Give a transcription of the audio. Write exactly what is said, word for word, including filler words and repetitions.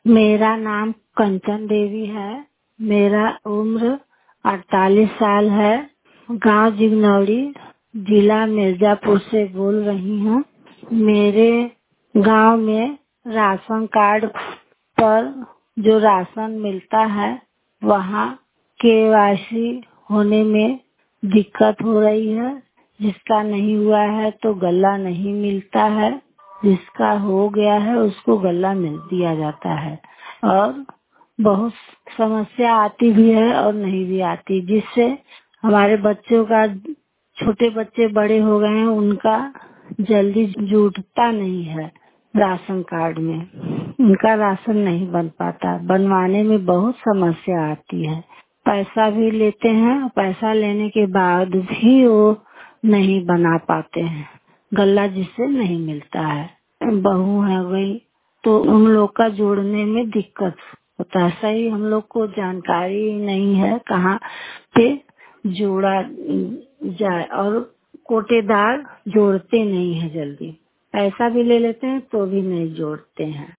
मेरा नाम कंचन देवी है। मेरा उम्र अड़तालीस साल है। गांव जिगनौड़ी, जिला मिर्जापुर से बोल रही हूँ। मेरे गांव में राशन कार्ड पर जो राशन मिलता है वहाँ केवाईसी होने में दिक्कत हो रही है। जिसका नहीं हुआ है तो गल्ला नहीं मिलता है, जिसका हो गया है उसको गल्ला मिल दिया जाता है। और बहुत समस्या आती भी है और नहीं भी आती, जिससे हमारे बच्चों का, छोटे बच्चे बड़े हो गए हैं, उनका जल्दी जुटता नहीं है राशन कार्ड में। उनका राशन नहीं बन पाता, बनवाने में बहुत समस्या आती है। पैसा भी लेते हैं, पैसा लेने के बाद भी वो नहीं बना पाते हैं, गल्ला जिससे नहीं मिलता है। बहू है गई तो उन लोग का जोड़ने में दिक्कत होता है। सही हम लोग को जानकारी नहीं है कहाँ पे जोड़ा जाए, और कोटेदार जोड़ते नहीं है जल्दी। पैसा भी ले लेते हैं तो भी नहीं जोड़ते हैं।